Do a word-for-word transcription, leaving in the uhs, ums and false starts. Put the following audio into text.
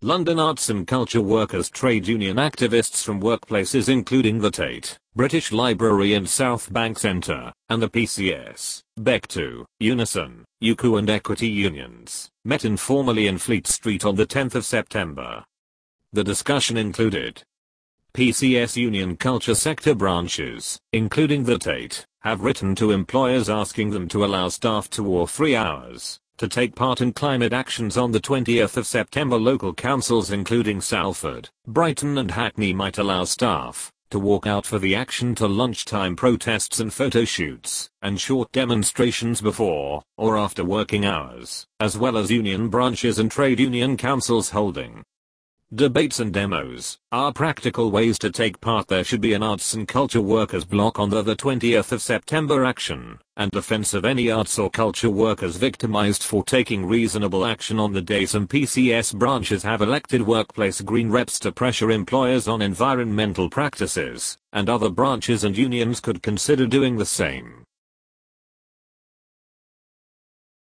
London arts and culture workers, trade union activists from workplaces including the Tate, British Library and South Bank Centre, and the P C S, B E C two, Unison, U C U and Equity Unions, met informally in Fleet Street on the tenth of September. The discussion included P C S union culture sector branches, including the Tate, have written to employers asking them to allow staff two or three hours to take part in climate actions on the twentieth of September. Local councils including Salford, Brighton and Hackney might allow staff to walk out for the action to lunchtime protests and photo shoots and short demonstrations before or after working hours, as well as union branches and trade union councils holding debates and demos are practical ways to take part. There should be an arts and culture workers block on the, the twentieth of September action and defense of any arts or culture workers victimized for taking reasonable action on the day. Some P C S branches have elected workplace green reps to pressure employers on environmental practices, and other branches and unions could consider doing the same.